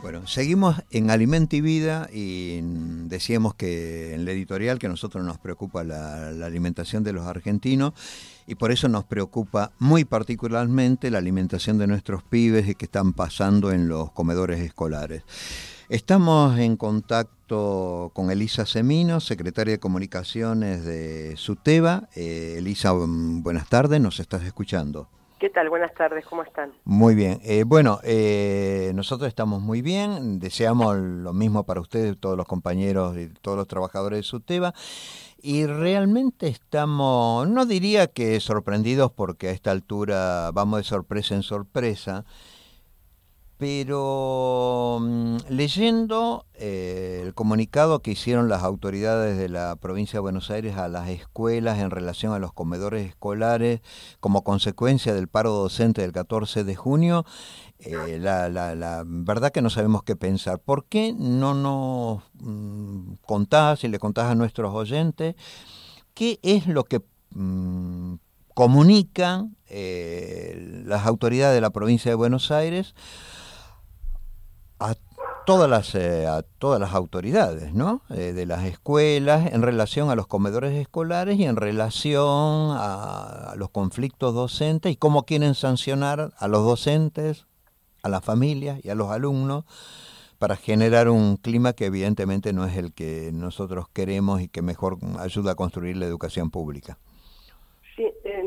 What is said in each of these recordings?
Bueno, seguimos en Alimento y Vida y decíamos que en la editorial que a nosotros nos preocupa la alimentación de los argentinos y por eso nos preocupa muy particularmente la alimentación de nuestros pibes y que están pasando en los comedores escolares. Estamos en contacto con Elisa Semino, secretaria de Comunicaciones de SUTEBA. Elisa, buenas tardes, ¿nos estás escuchando? ¿Qué tal? Buenas tardes, ¿cómo están? Muy bien. Nosotros estamos muy bien. Deseamos lo mismo para ustedes, todos los compañeros y todos los trabajadores de SUTEBA. Y realmente estamos, no diría que sorprendidos porque a esta altura vamos de sorpresa en sorpresa, pero leyendo el comunicado que hicieron las autoridades de la provincia de Buenos Aires a las escuelas en relación a los comedores escolares como consecuencia del paro docente del 14 de junio, la verdad que no sabemos qué pensar. ¿Por qué no nos contás y le contás a nuestros oyentes qué es lo que comunican las autoridades de la provincia de Buenos Aires a a todas las autoridades, ¿no? De las escuelas en relación a los comedores escolares y en relación a los conflictos docentes y cómo quieren sancionar a los docentes, a las familias y a los alumnos para generar un clima que evidentemente no es el que nosotros queremos y que mejor ayuda a construir la educación pública. Sí,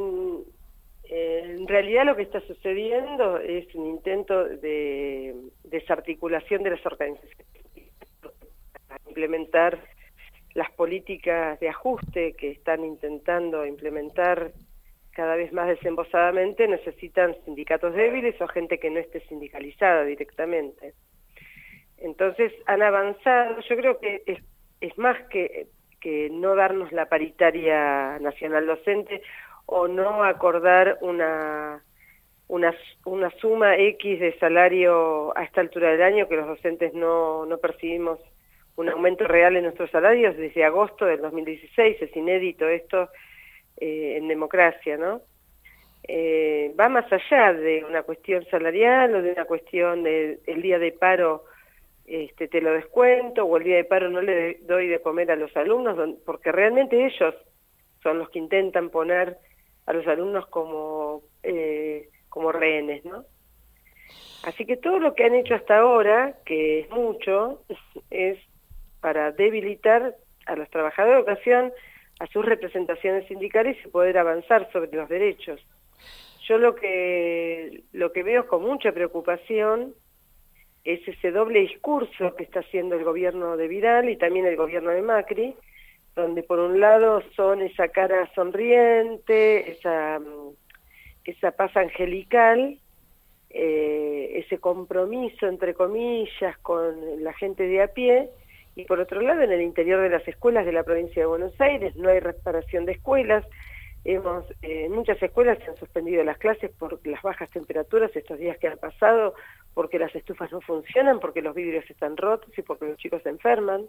en realidad lo que está sucediendo es un intento de desarticulación de las organizaciones para implementar las políticas de ajuste que están intentando implementar cada vez más desembosadamente. Necesitan sindicatos débiles o gente que no esté sindicalizada directamente. Entonces han avanzado. Yo creo que es más que no darnos la paritaria nacional docente o no acordar una suma X de salario a esta altura del año, que los docentes no percibimos un aumento real en nuestros salarios desde agosto del 2016, es inédito esto en democracia, ¿no? Va más allá de una cuestión salarial o de una cuestión de el día de paro te lo descuento, o el día de paro no le doy de comer a los alumnos, porque realmente ellos son los que intentan poner a los alumnos como rehenes, ¿no? Así que todo lo que han hecho hasta ahora, que es mucho, es para debilitar a los trabajadores de educación, a sus representaciones sindicales y poder avanzar sobre los derechos. Yo lo que veo con mucha preocupación es ese doble discurso que está haciendo el gobierno de Vidal y también el gobierno de Macri, donde por un lado son esa cara sonriente, esa paz angelical, ese compromiso, entre comillas, con la gente de a pie, y por otro lado, en el interior de las escuelas de la provincia de Buenos Aires no hay reparación de escuelas. En muchas escuelas se han suspendido las clases por las bajas temperaturas estos días que han pasado, porque las estufas no funcionan, porque los vidrios están rotos y porque los chicos se enferman.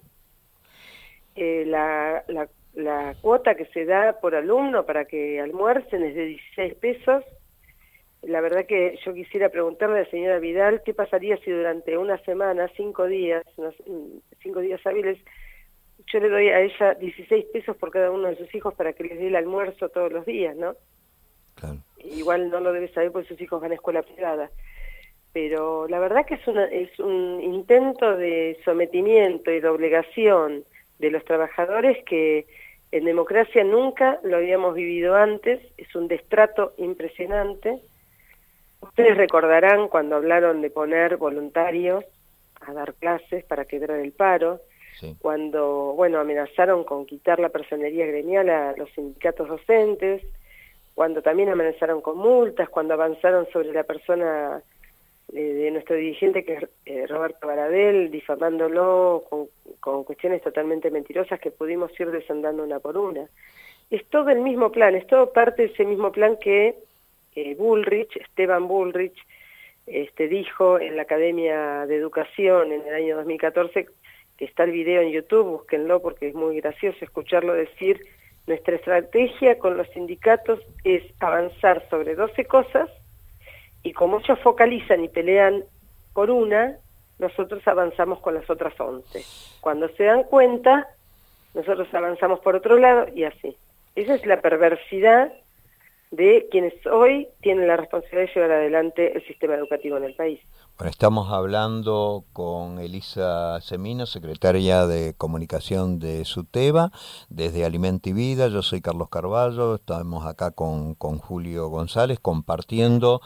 La cuota que se da por alumno para que almuercen es de 16 pesos. La verdad que yo quisiera preguntarle a la señora Vidal qué pasaría si durante una semana, 5 días hábiles, yo le doy a ella 16 pesos por cada uno de sus hijos para que les dé el almuerzo todos los días, ¿no? Claro. Igual no lo debe saber porque sus hijos van a escuela privada. Pero la verdad que es un intento de sometimiento y de obligación de los trabajadores que en democracia nunca lo habíamos vivido antes. Es un destrato impresionante. Ustedes recordarán cuando hablaron de poner voluntarios a dar clases para quebrar el paro, sí. Cuando amenazaron con quitar la personería gremial a los sindicatos docentes, cuando también amenazaron con multas, cuando avanzaron sobre la persona de nuestro dirigente, que es Roberto Baradel, difamándolo con cuestiones totalmente mentirosas que pudimos ir desandando una por una. Es todo el mismo plan, es todo parte de ese mismo plan que Esteban Bullrich, dijo en la Academia de Educación en el año 2014, que está el video en YouTube, búsquenlo porque es muy gracioso escucharlo decir: nuestra estrategia con los sindicatos es avanzar sobre 12 cosas, y como ellos focalizan y pelean por una, nosotros avanzamos con las otras 11. Cuando se dan cuenta, nosotros avanzamos por otro lado y así. Esa es la perversidad de quienes hoy tienen la responsabilidad de llevar adelante el sistema educativo en el país. Bueno, estamos hablando con Elisa Semino, secretaria de Comunicación de SUTEBA, desde Alimento y Vida. Yo soy Carlos Carballo, estamos acá con Julio González compartiendo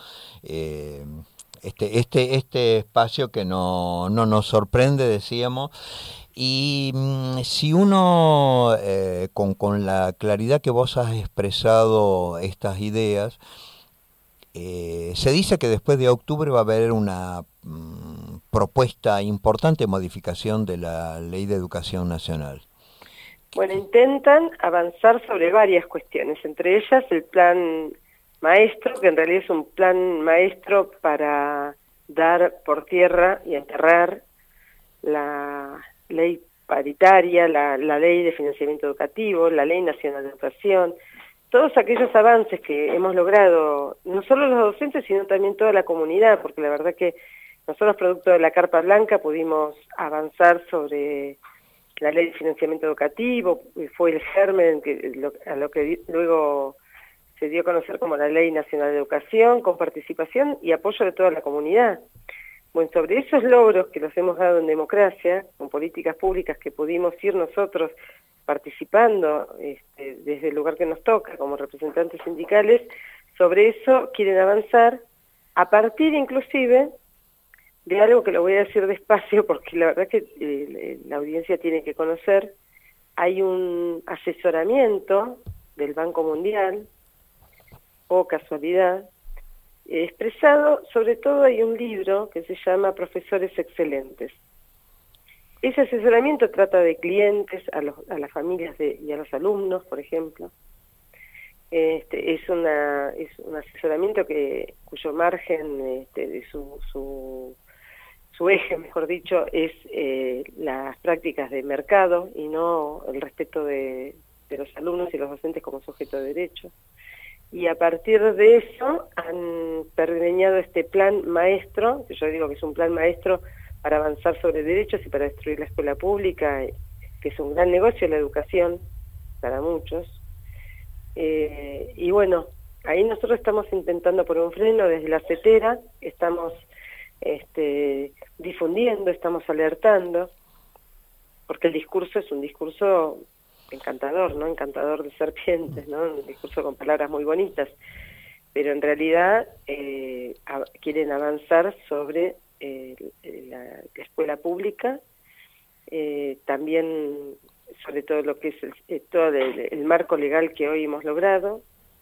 este espacio que no nos sorprende, decíamos. Y si uno, con la claridad que vos has expresado estas ideas, se dice que después de octubre va a haber una propuesta importante de modificación de la Ley de Educación Nacional. Bueno, intentan avanzar sobre varias cuestiones, entre ellas el plan maestro, que en realidad es un plan maestro para dar por tierra y enterrar la ley paritaria, la ley de financiamiento educativo, la ley nacional de educación, todos aquellos avances que hemos logrado, no solo los docentes, sino también toda la comunidad, porque la verdad que nosotros, producto de la Carpa Blanca, pudimos avanzar sobre la ley de financiamiento educativo, fue el germen a lo que luego se dio a conocer como la Ley Nacional de Educación, con participación y apoyo de toda la comunidad. Bueno, sobre esos logros que los hemos dado en democracia, con políticas públicas que pudimos ir nosotros participando desde el lugar que nos toca, como representantes sindicales, sobre eso quieren avanzar, a partir inclusive de algo que lo voy a decir despacio, porque la verdad que la audiencia tiene que conocer. Hay un asesoramiento del Banco Mundial, o casualidad, expresado, sobre todo hay un libro que se llama Profesores Excelentes. Ese asesoramiento trata de clientes, a las familias y a los alumnos, por ejemplo. Es un asesoramiento cuyo margen, de su eje, mejor dicho, es las prácticas de mercado y no el respeto de los alumnos y los docentes como sujeto de derecho. Y a partir de eso han pergeñado este plan maestro, que yo digo que es un plan maestro para avanzar sobre derechos y para destruir la escuela pública, que es un gran negocio la educación para muchos. Y bueno, ahí nosotros estamos intentando poner un freno desde la CETERA, estamos difundiendo, estamos alertando, porque el discurso es un discurso encantador, ¿no? Encantador de serpientes, ¿no? Un discurso con palabras muy bonitas, pero en realidad quieren avanzar sobre la escuela pública, también sobre todo lo que es todo el marco legal que hoy hemos logrado.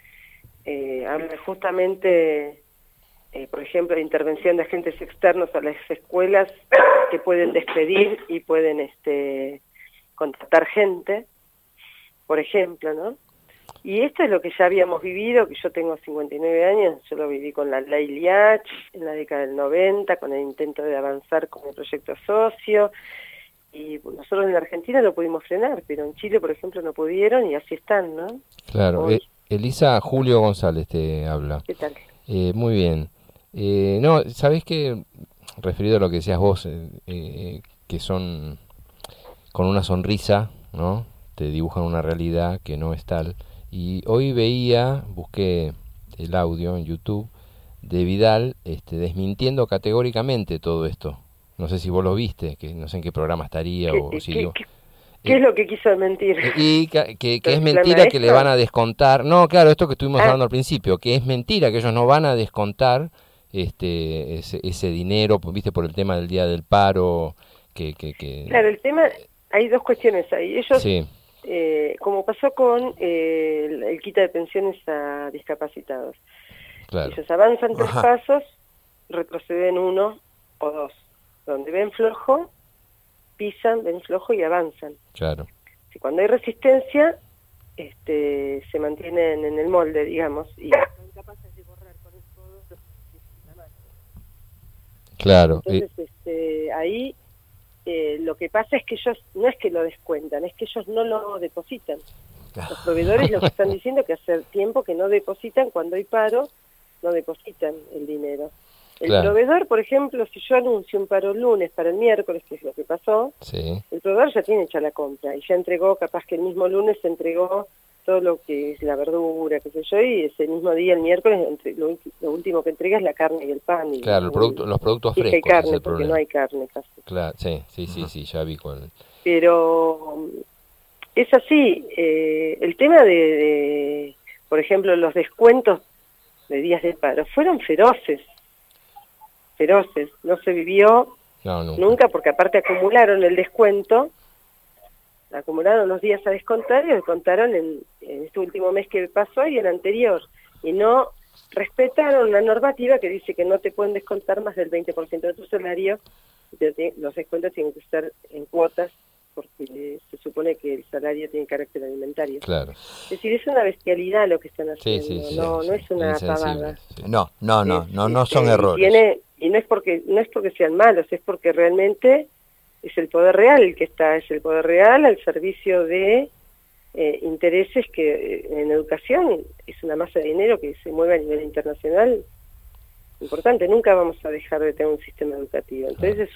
Habla justamente, por ejemplo, de intervención de agentes externos a las escuelas que pueden despedir y pueden contratar gente, por ejemplo, ¿no? Y esto es lo que ya habíamos vivido, que yo tengo 59 años, yo lo viví con la ley Liach en la década del 90, con el intento de avanzar con el proyecto socio, y nosotros en la Argentina lo pudimos frenar, pero en Chile, por ejemplo, no pudieron, y así están, ¿no? Claro. Elisa, Julio González te habla. ¿Qué tal? Muy bien. No, ¿sabés qué? Referido a lo que decías vos, que son con una sonrisa, ¿no? Te dibujan una realidad que no es tal. Y hoy busqué el audio en YouTube de Vidal desmintiendo categóricamente todo esto. No sé si vos lo viste, que no sé en qué programa estaría o si digo. ¿Qué es lo que quiso mentir? Y que es mentira que le van a descontar. No, claro, esto que estuvimos hablando al principio, que es mentira que ellos no van a descontar ese dinero, viste, por el tema del día del paro. Claro, el tema, hay dos cuestiones ahí. Ellos, sí. Como pasó con el quita de pensiones a discapacitados. Claro. Ellos avanzan 3 pasos, retroceden 1 o 2. Donde ven flojo, pisan, ven flojo y avanzan. Claro. Si cuando hay resistencia, se mantienen en el molde, digamos, y son capaces de borrar con el codo los la mano. Claro. Entonces, ahí lo que pasa es que ellos, no es que lo descuentan, es que ellos no lo depositan. Los proveedores lo que están diciendo es que hace tiempo que no depositan, cuando hay paro, no depositan el dinero. El Claro. proveedor, por ejemplo, si yo anuncio un paro lunes para el miércoles, que es lo que pasó, Sí, el proveedor ya tiene hecha la compra y ya entregó, capaz que el mismo lunes se entregó todo lo que es la verdura, qué sé yo, y ese mismo día, el miércoles, lo último que entrega es la carne y el pan. Y claro, los productos fija y frescos es carne, el porque problema. no hay carne casi. Claro, sí, ya vi con... Pero es así, el tema por ejemplo, los descuentos de días de paro fueron feroces, no se vivió No, nunca. nunca, porque aparte acumularon el descuento, acumularon los días a descontar y descontaron en este último mes que pasó y el anterior, y no respetaron la normativa que dice que no te pueden descontar más del 20% de tu salario, los descuentos tienen que estar en cuotas, porque se supone que el salario tiene carácter alimentario. Claro. Es decir, es una bestialidad lo que están Sí, haciendo, sí, no es una pavada. insensibles. Sí. No son errores. Y no es porque sean malos, es porque realmente es el poder real el que está, es el poder real al servicio de intereses que en educación es una masa de dinero que se mueve a nivel internacional importante. Nunca vamos a dejar de tener un sistema educativo. Entonces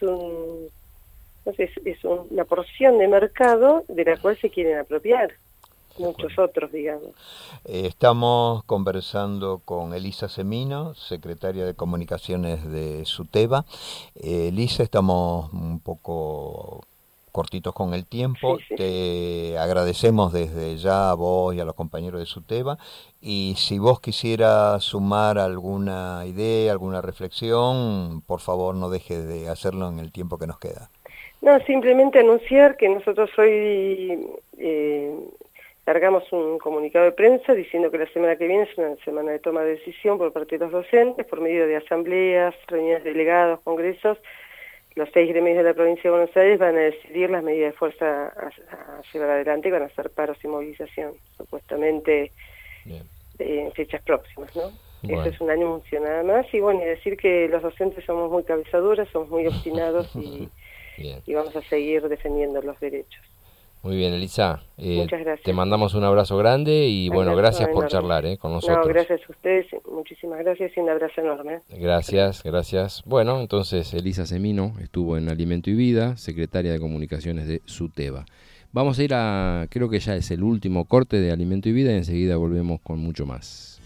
es una porción de mercado de la cual se quieren apropiar muchos otros, digamos. Estamos conversando con Elisa Semino, secretaria de Comunicaciones de SUTEBA. Elisa, estamos un poco cortitos con el tiempo. Sí. Te agradecemos desde ya a vos y a los compañeros de SUTEBA. Y si vos quisieras sumar alguna idea, alguna reflexión, por favor no dejes de hacerlo en el tiempo que nos queda. No, simplemente anunciar que nosotros hoy largamos un comunicado de prensa diciendo que la semana que viene es una semana de toma de decisión por parte de los docentes, por medio de asambleas, reuniones de delegados, congresos. Los 6 gremios de la provincia de Buenos Aires van a decidir las medidas de fuerza a llevar adelante y van a hacer paros y movilización, supuestamente en fechas próximas, ¿no? Bueno. Eso es un anuncio nada más, y bueno, y decir que los docentes somos muy cabezaduras, somos muy obstinados y vamos a seguir defendiendo los derechos. Muy bien, Elisa. Muchas gracias. Te mandamos un abrazo grande y bueno, gracias por charlar con nosotros. No, gracias a ustedes, muchísimas gracias y un abrazo enorme. Gracias. Bueno, entonces Elisa Semino estuvo en Alimento y Vida, secretaria de Comunicaciones de SUTEBA. Vamos a ir creo que ya es el último corte de Alimento y Vida y enseguida volvemos con mucho más.